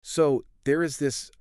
So there is this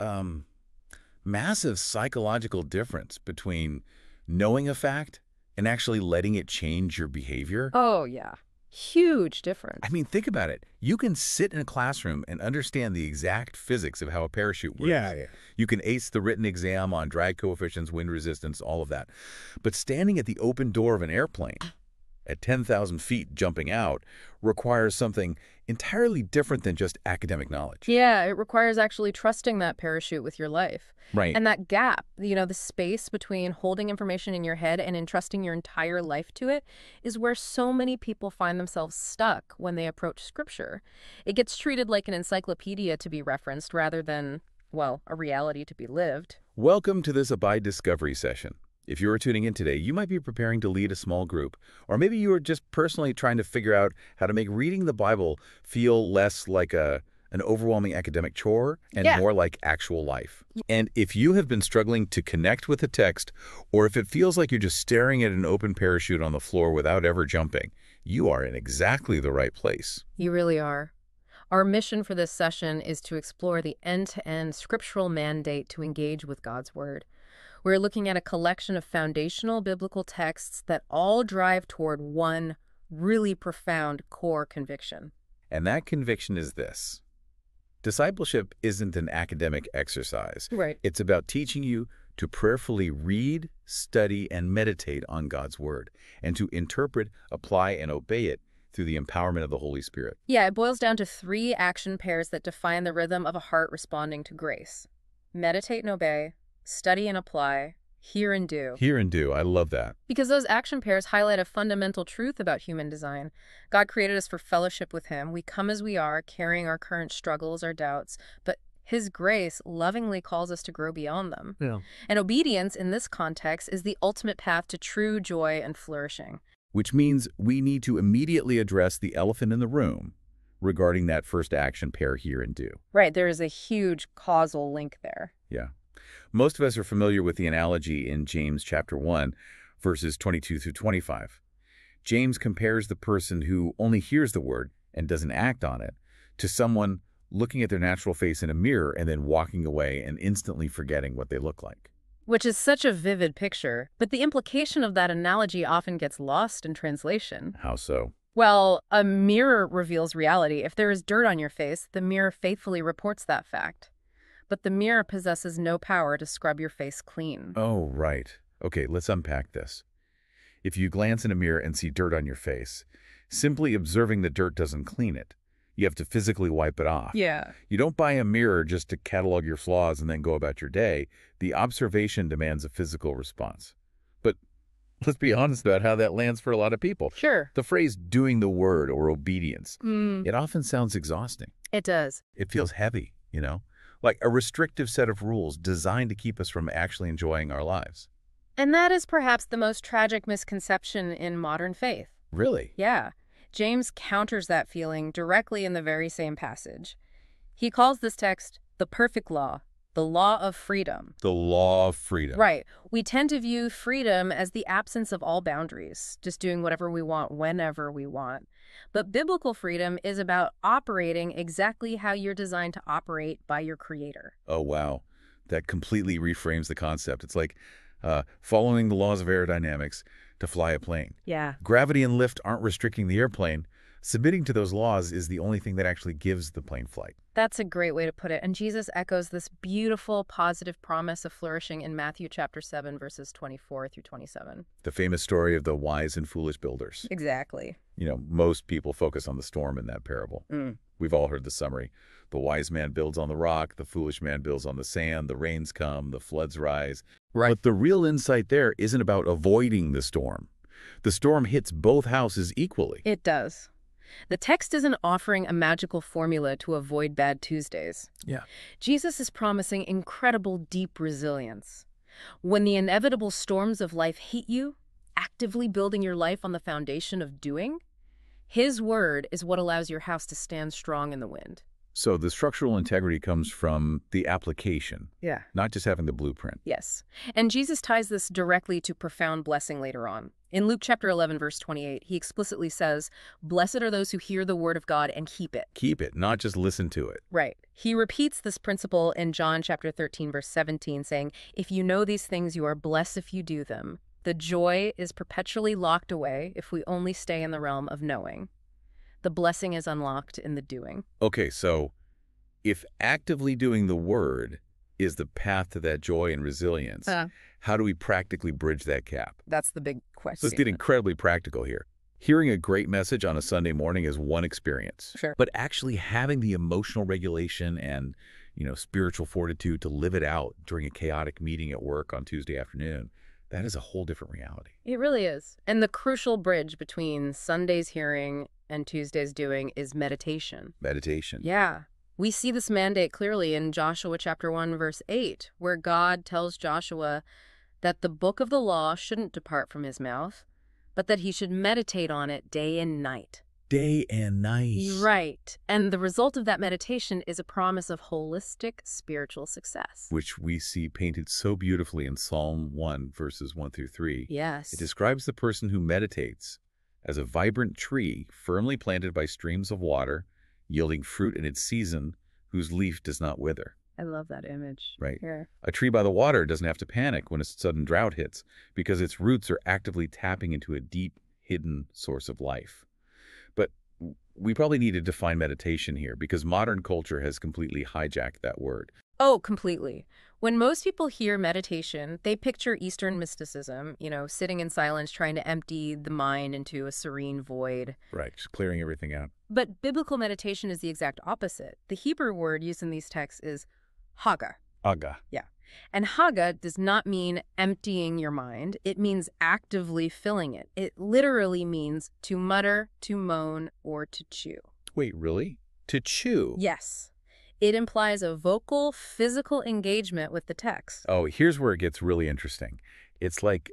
massive psychological difference between knowing a fact and actually letting it change your behavior. Oh, yeah. Huge difference. I mean, think about it. You can sit in a classroom and understand the exact physics of how a parachute works. Yeah. You can ace the written exam on drag coefficients, wind resistance, all of that. But standing at the open door of an airplane at 10,000 feet jumping out requires something entirely different than just academic knowledge. Yeah, it requires actually trusting that parachute with your life. Right. And that gap, the space between holding information in your head and entrusting your entire life to it is where so many people find themselves stuck when they approach Scripture. It gets treated like an encyclopedia to be referenced rather than, well, a reality to be lived. Welcome to this Abide Discovery session. If you are tuning in today, you might be preparing to lead a small group, or maybe you are just personally trying to figure out how to make reading the Bible feel less like an overwhelming academic chore and more like actual life. And if you have been struggling to connect with the text, or if it feels like you're just staring at an open parachute on the floor without ever jumping, you are in exactly the right place. You really are. Our mission for this session is to explore the end-to-end scriptural mandate to engage with God's Word. We're looking at a collection of foundational biblical texts that all drive toward one really profound core conviction. And that conviction is this. Discipleship isn't an academic exercise. Right. It's about teaching you to prayerfully read, study, and meditate on God's Word, and to interpret, apply, and obey it through the empowerment of the Holy Spirit. Yeah, it boils down to 3 action pairs that define the rhythm of a heart responding to grace. Meditate and obey, study and apply, hear and do. Hear and do. I love that. Because those action pairs highlight a fundamental truth about human design. God created us for fellowship with Him. We come as we are, carrying our current struggles, our doubts, but His grace lovingly calls us to grow beyond them. Yeah. And obedience in this context is the ultimate path to true joy and flourishing. Which means we need to immediately address the elephant in the room regarding that first action pair, hear and do. Right, there is a huge causal link there. Yeah. Most of us are familiar with the analogy in James chapter 1, verses 22 through 25. James compares the person who only hears the word and doesn't act on it to someone looking at their natural face in a mirror and then walking away and instantly forgetting what they look like. Which is such a vivid picture, but the implication of that analogy often gets lost in translation. How so? Well, a mirror reveals reality. If there is dirt on your face, the mirror faithfully reports that fact. But the mirror possesses no power to scrub your face clean. Oh, right. Okay, let's unpack this. If you glance in a mirror and see dirt on your face, simply observing the dirt doesn't clean it. You have to physically wipe it off. Yeah. You don't buy a mirror just to catalog your flaws and then go about your day. The observation demands a physical response. But let's be honest about how that lands for a lot of people. Sure. The phrase doing the word or obedience, it often sounds exhausting. It does. It feels heavy, like a restrictive set of rules designed to keep us from actually enjoying our lives. And that is perhaps the most tragic misconception in modern faith. Really? Yeah. James counters that feeling directly in the very same passage. He calls this text the perfect law, the law of freedom. The law of freedom. Right. We tend to view freedom as the absence of all boundaries, just doing whatever we want whenever we want. But biblical freedom is about operating exactly how you're designed to operate by your Creator. Oh, wow. That completely reframes the concept. It's like following the laws of aerodynamics to fly a plane. Yeah. Gravity and lift aren't restricting the airplane. Submitting to those laws is the only thing that actually gives the plane flight. That's a great way to put it. And Jesus echoes this beautiful, positive promise of flourishing in Matthew chapter 7, verses 24 through 27. The famous story of the wise and foolish builders. Exactly. Most people focus on the storm in that parable. We've all heard the summary. The wise man builds on the rock, the foolish man builds on the sand, the rains come, the floods rise. Right. But the real insight there isn't about avoiding the storm. The storm hits both houses equally. It does. The text isn't offering a magical formula to avoid bad Tuesdays. Yeah. Jesus is promising incredible deep resilience. When the inevitable storms of life hit you, actively building your life on the foundation of doing, His word is what allows your house to stand strong in the wind. So the structural integrity comes from the application, Yeah. not just having the blueprint. Yes. And Jesus ties this directly to profound blessing later on. In Luke chapter 11, verse 28, he explicitly says, "Blessed are those who hear the word of God and keep it." Keep it, not just listen to it. Right. He repeats this principle in John chapter 13, verse 17, saying, "If you know these things, you are blessed if you do them." The joy is perpetually locked away if we only stay in the realm of knowing. The blessing is unlocked in the doing. Okay, so if actively doing the word is the path to that joy and resilience, how do we practically bridge that gap? That's the big question. Let's get incredibly practical here. Hearing a great message on a Sunday morning is one experience. Sure. But actually having the emotional regulation and, spiritual fortitude to live it out during a chaotic meeting at work on Tuesday afternoon, that is a whole different reality. It really is. And the crucial bridge between Sunday's hearing and Tuesday's doing is meditation. Meditation. Yeah. We see this mandate clearly in Joshua chapter 1, verse 8, where God tells Joshua that the book of the law shouldn't depart from his mouth, but that he should meditate on it day and night. Day and night. Right. And the result of that meditation is a promise of holistic spiritual success. Which we see painted so beautifully in Psalm 1, verses 1 through 3. Yes. It describes the person who meditates as a vibrant tree firmly planted by streams of water, yielding fruit in its season, whose leaf does not wither. I love that image. Right. Here. A tree by the water doesn't have to panic when a sudden drought hits because its roots are actively tapping into a deep, hidden source of life. But we probably need to define meditation here because modern culture has completely hijacked that word. Oh, completely. When most people hear meditation, they picture Eastern mysticism, sitting in silence, trying to empty the mind into a serene void. Right, just clearing everything out. But biblical meditation is the exact opposite. The Hebrew word used in these texts is haga. Aga. Yeah. And haga does not mean emptying your mind. It means actively filling it. It literally means to mutter, to moan, or to chew. Wait, really? To chew? Yes. It implies a vocal, physical engagement with the text. Oh, here's where it gets really interesting. It's like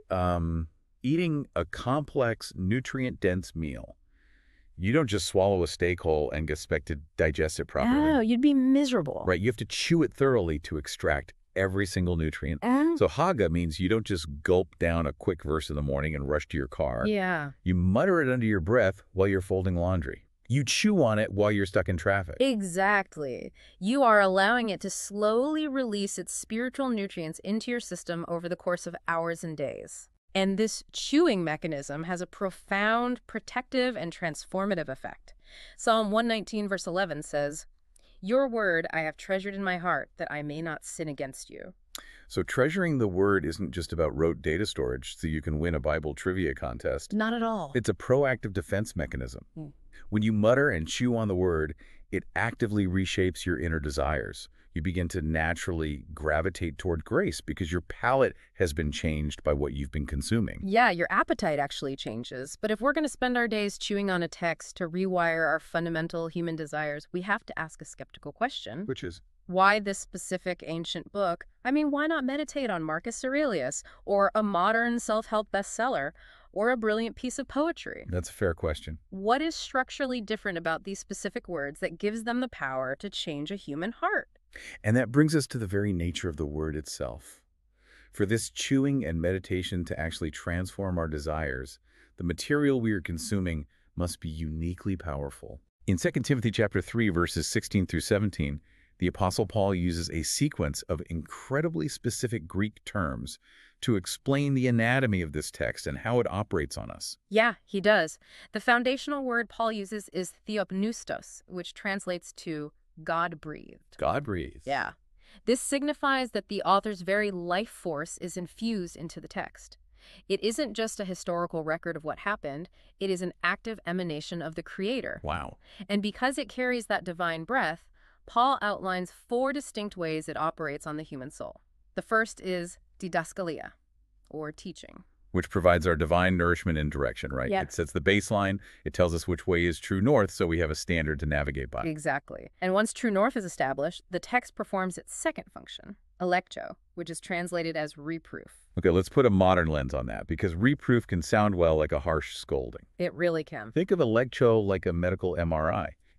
eating a complex, nutrient-dense meal. You don't just swallow a steak whole and expect to digest it properly. Oh, you'd be miserable. Right, you have to chew it thoroughly to extract every single nutrient. So haga means you don't just gulp down a quick verse in the morning and rush to your car. Yeah. You mutter it under your breath while you're folding laundry. You chew on it while you're stuck in traffic. Exactly. You are allowing it to slowly release its spiritual nutrients into your system over the course of hours and days. And this chewing mechanism has a profound protective and transformative effect. Psalm 119, verse 11 says, "Your word I have treasured in my heart, that I may not sin against you." So treasuring the word isn't just about rote data storage so you can win a Bible trivia contest. Not at all. It's a proactive defense mechanism. When you mutter and chew on the word, it actively reshapes your inner desires. You begin to naturally gravitate toward grace because your palate has been changed by what you've been consuming. Yeah, your appetite actually changes. But if we're going to spend our days chewing on a text to rewire our fundamental human desires, we have to ask a skeptical question. Which is? Why this specific ancient book? I mean, why not meditate on Marcus Aurelius or a modern self-help bestseller or a brilliant piece of poetry? That's a fair question. What is structurally different about these specific words that gives them the power to change a human heart? And that brings us to the very nature of the word itself. For this chewing and meditation to actually transform our desires, the material we are consuming must be uniquely powerful. In 2 Timothy chapter 3, verses 16 through 17, the Apostle Paul uses a sequence of incredibly specific Greek terms to explain the anatomy of this text and how it operates on us. Yeah, he does. The foundational word Paul uses is theopneustos, which translates to God-breathed. God-breathed. Yeah. This signifies that the author's very life force is infused into the text. It isn't just a historical record of what happened, it is an active emanation of the Creator. Wow. And because it carries that divine breath, Paul outlines 4 distinct ways it operates on the human soul. The first is didaskalia, or teaching. Which provides our divine nourishment and direction, right? Yeah. It sets the baseline. It tells us which way is true north, so we have a standard to navigate by. Exactly. And once true north is established, the text performs its second function, electio, which is translated as reproof. Okay, let's put a modern lens on that, because reproof can sound well like a harsh scolding. It really can. Think of electio like a medical MRI.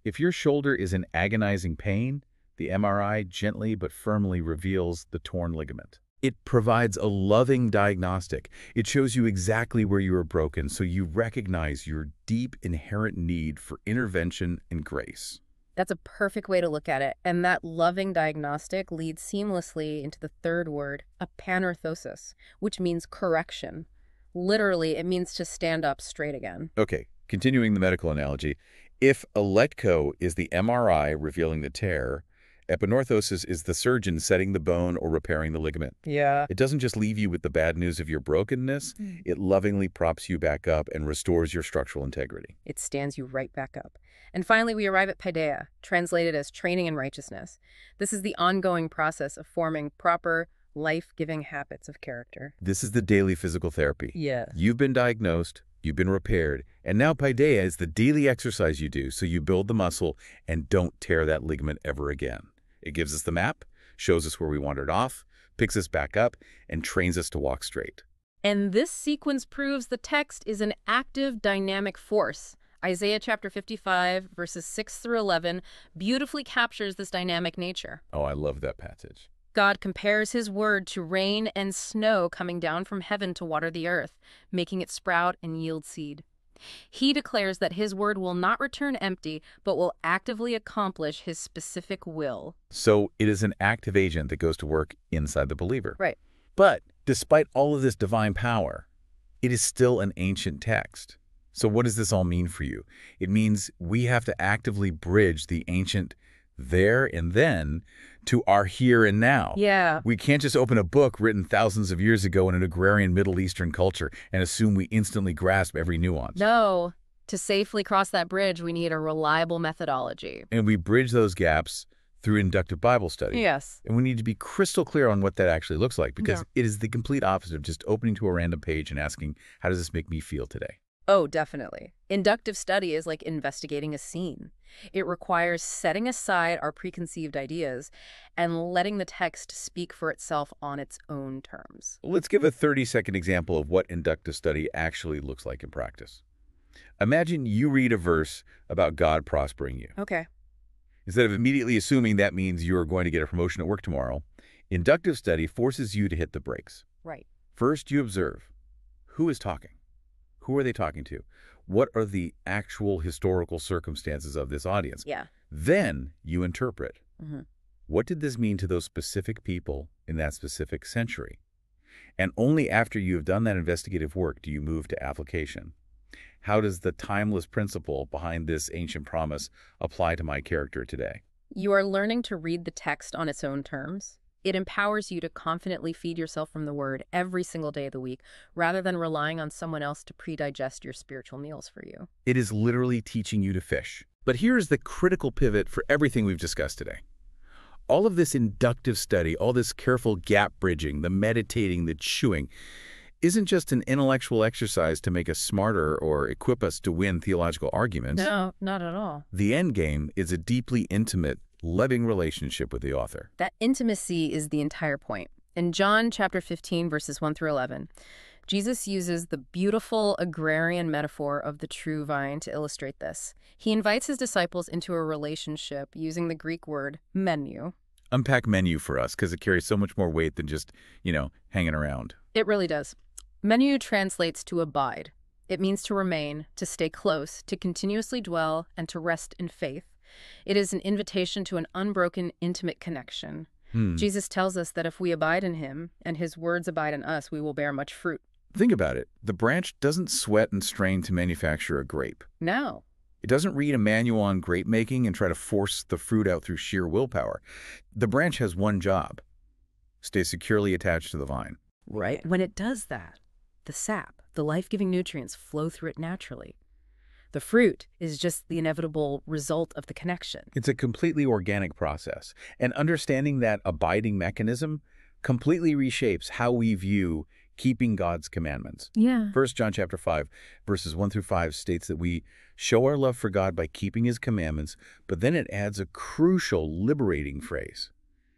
If your shoulder is in agonizing pain, the MRI gently but firmly reveals the torn ligament. It provides a loving diagnostic. It shows you exactly where you are broken, so you recognize your deep inherent need for intervention and grace. That's a perfect way to look at it. And that loving diagnostic leads seamlessly into the third word, apanorthosis, which means correction. Literally, it means to stand up straight again. Okay, continuing the medical analogy, if a letco is the MRI revealing the tear, epinorthosis is the surgeon setting the bone or repairing the ligament. Yeah. It doesn't just leave you with the bad news of your brokenness, it lovingly props you back up and restores your structural integrity. It stands you right back up. And finally, we arrive at paideia, translated as training in righteousness. This is the ongoing process of forming proper, life-giving habits of character. This is the daily physical therapy. Yes. You've been diagnosed, you've been repaired, and now paideia is the daily exercise you do so you build the muscle and don't tear that ligament ever again. It gives us the map, shows us where we wandered off, picks us back up, and trains us to walk straight. And this sequence proves the text is an active, dynamic force. Isaiah chapter 55, verses 6 through 11, beautifully captures this dynamic nature. Oh, I love that passage. God compares his word to rain and snow coming down from heaven to water the earth, making it sprout and yield seed. He declares that his word will not return empty, but will actively accomplish his specific will. So it is an active agent that goes to work inside the believer. Right. But despite all of this divine power, it is still an ancient text. So what does this all mean for you? It means we have to actively bridge the ancient there and then to our here and now. Yeah. We can't just open a book written thousands of years ago in an agrarian Middle Eastern culture and assume we instantly grasp every nuance. No. To safely cross that bridge, we need a reliable methodology. And we bridge those gaps through inductive Bible study. Yes. And we need to be crystal clear on what that actually looks like, because it is the complete opposite of just opening to a random page and asking, how does this make me feel today? Oh, definitely. Inductive study is like investigating a scene. It requires setting aside our preconceived ideas and letting the text speak for itself on its own terms. Let's give a 30-second example of what inductive study actually looks like in practice. Imagine you read a verse about God prospering you. Okay. Instead of immediately assuming that means you are going to get a promotion at work tomorrow, inductive study forces you to hit the brakes. Right. First, you observe. Who is talking? Who are they talking to? What are the actual historical circumstances of this audience? Yeah. Then you interpret. Mm-hmm. What did this mean to those specific people in that specific century? And only after you have done that investigative work do you move to application. How does the timeless principle behind this ancient promise apply to my character today? You are learning to read the text on its own terms. It empowers you to confidently feed yourself from the Word every single day of the week, rather than relying on someone else to pre-digest your spiritual meals for you. It is literally teaching you to fish. But here is the critical pivot for everything we've discussed today. All of this inductive study, all this careful gap bridging, the meditating, the chewing, isn't just an intellectual exercise to make us smarter or equip us to win theological arguments. No, not at all. The end game is a deeply intimate, loving relationship with the author. That intimacy is the entire point. In John chapter 15, verses 1 through 11, Jesus uses the beautiful agrarian metaphor of the true vine to illustrate this. He invites his disciples into a relationship using the Greek word menu. Unpack menu for us, because it carries so much more weight than just, hanging around. It really does. Menu translates to abide. It means to remain, to stay close, to continuously dwell, and to rest in faith. It is an invitation to an unbroken, intimate connection. Jesus tells us that if we abide in him and his words abide in us, we will bear much fruit. Think about it. The branch doesn't sweat and strain to manufacture a grape. No. It doesn't read a manual on grape making and try to force the fruit out through sheer willpower. The branch has one job: stay securely attached to the vine. Right. When it does that, the sap, the life-giving nutrients flow through it naturally. The fruit is just the inevitable result of the connection. It's a completely organic process, and understanding that abiding mechanism completely reshapes how we view keeping God's commandments. Yeah. 1 John chapter 5, verses 1 through 5 states that we show our love for God by keeping his commandments, but then it adds a crucial, liberating phrase.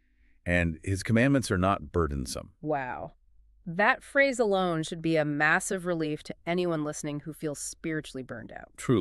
And his commandments are not burdensome. Wow. That phrase alone should be a massive relief to anyone listening who feels spiritually burned out. Truly.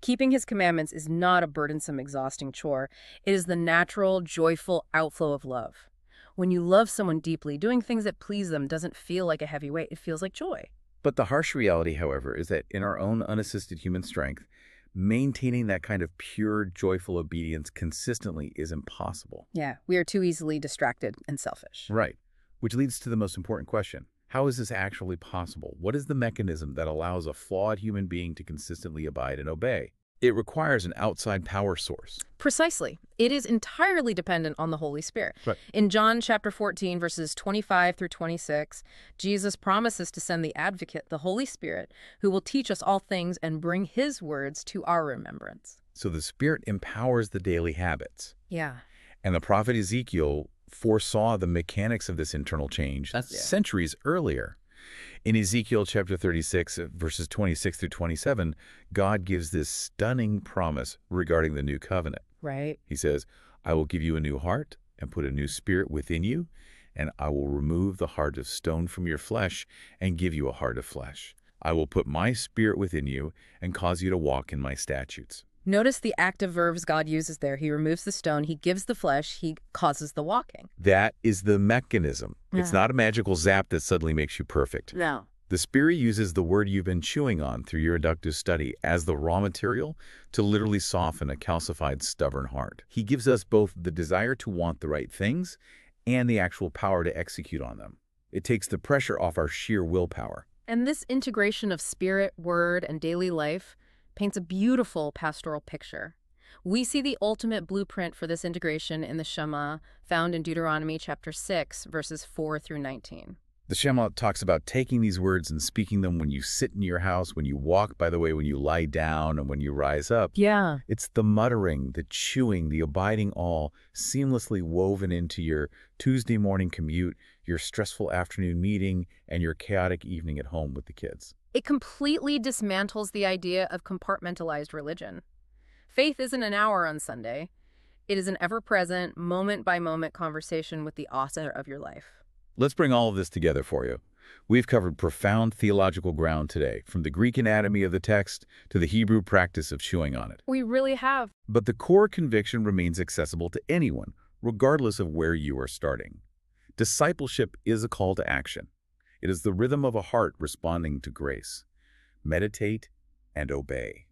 Keeping his commandments is not a burdensome, exhausting chore. It is the natural, joyful outflow of love. When you love someone deeply, doing things that please them doesn't feel like a heavy weight. It feels like joy. But the harsh reality, however, is that in our own unassisted human strength, maintaining that kind of pure, joyful obedience consistently is impossible. Yeah, we are too easily distracted and selfish. Right. Which leads to the most important question. How is this actually possible? What is the mechanism that allows a flawed human being to consistently abide and obey? It requires an outside power source. Precisely. It is entirely dependent on the Holy Spirit. Right. In John chapter 14, verses 25 through 26, Jesus promises to send the advocate, the Holy Spirit, who will teach us all things and bring his words to our remembrance. So the Spirit empowers the daily habits. Yeah. And the prophet Ezekiel foresaw the mechanics of this internal change centuries earlier. In Ezekiel chapter 36, verses 26 through 27, God gives this stunning promise regarding the new covenant. Right. He says, I will give you a new heart and put a new spirit within you, and I will remove the heart of stone from your flesh and give you a heart of flesh. I will put my spirit within you and cause you to walk in my statutes. Notice the active verbs God uses there. He removes the stone, he gives the flesh, he causes the walking. That is the mechanism. It's not a magical zap that suddenly makes you perfect. No. The Spirit uses the word you've been chewing on through your inductive study as the raw material to literally soften a calcified, stubborn heart. He gives us both the desire to want the right things and the actual power to execute on them. It takes the pressure off our sheer willpower. And this integration of spirit, word, and daily life paints a beautiful pastoral picture. We see the ultimate blueprint for this integration in the Shema, found in Deuteronomy chapter 6, verses 4 through 19. The Shema talks about taking these words and speaking them when you sit in your house, when you walk, by the way, when you lie down, and when you rise up. Yeah. It's the muttering, the chewing, the abiding all seamlessly woven into your Tuesday morning commute, your stressful afternoon meeting, and your chaotic evening at home with the kids. It completely dismantles the idea of compartmentalized religion. Faith isn't an hour on Sunday. It is an ever-present, moment-by-moment conversation with the author of your life. Let's bring all of this together for you. We've covered profound theological ground today, from the Greek anatomy of the text to the Hebrew practice of chewing on it. We really have. But the core conviction remains accessible to anyone, regardless of where you are starting. Discipleship is a call to action. It is the rhythm of a heart responding to grace. Meditate and obey.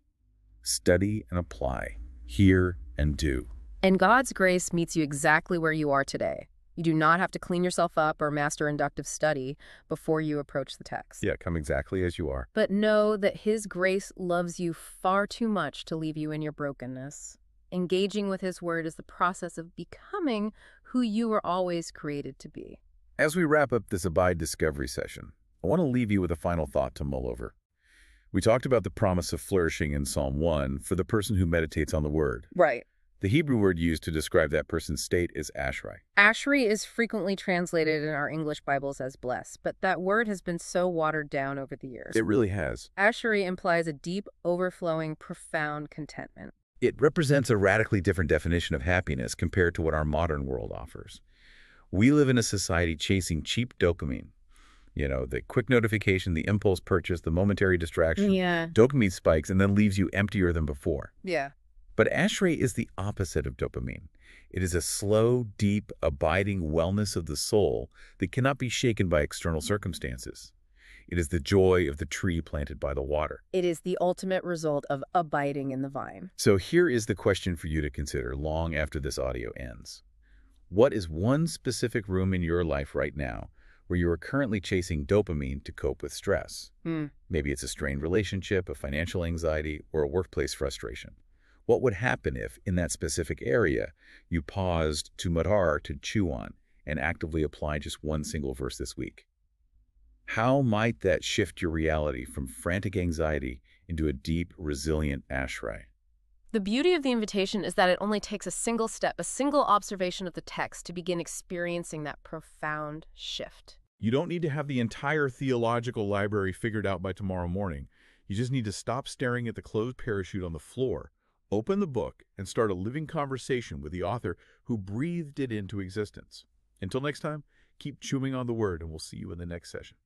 Study and apply. Hear and do. And God's grace meets you exactly where you are today. You do not have to clean yourself up or master inductive study before you approach the text. Yeah, come exactly as you are. But know that his grace loves you far too much to leave you in your brokenness. Engaging with his word is the process of becoming who you were always created to be. As we wrap up this Abide Discovery session, I want to leave you with a final thought to mull over. We talked about the promise of flourishing in Psalm 1 for the person who meditates on the word. Right. The Hebrew word used to describe that person's state is ashray. Ashray is frequently translated in our English Bibles as bless, but that word has been so watered down over the years. It really has. Ashray implies a deep, overflowing, profound contentment. It represents a radically different definition of happiness compared to what our modern world offers. We live in a society chasing cheap dopamine. You know, the quick notification, the impulse purchase, the momentary distraction. Yeah. Dopamine spikes and then leaves you emptier than before. Yeah. But ashray is the opposite of dopamine. It is a slow, deep, abiding wellness of the soul that cannot be shaken by external circumstances. It is the joy of the tree planted by the water. It is the ultimate result of abiding in the vine. So here is the question for you to consider long after this audio ends. What is one specific room in your life right now where you are currently chasing dopamine to cope with stress? Maybe it's a strained relationship, a financial anxiety, or a workplace frustration. What would happen if, in that specific area, you paused to madar, to chew on, and actively apply just one single verse this week? How might that shift your reality from frantic anxiety into a deep, resilient ashray? The beauty of the invitation is that it only takes a single step, a single observation of the text to begin experiencing that profound shift. You don't need to have the entire theological library figured out by tomorrow morning. You just need to stop staring at the closed parachute on the floor, open the book, and start a living conversation with the author who breathed it into existence. Until next time, keep chewing on the word, and we'll see you in the next session.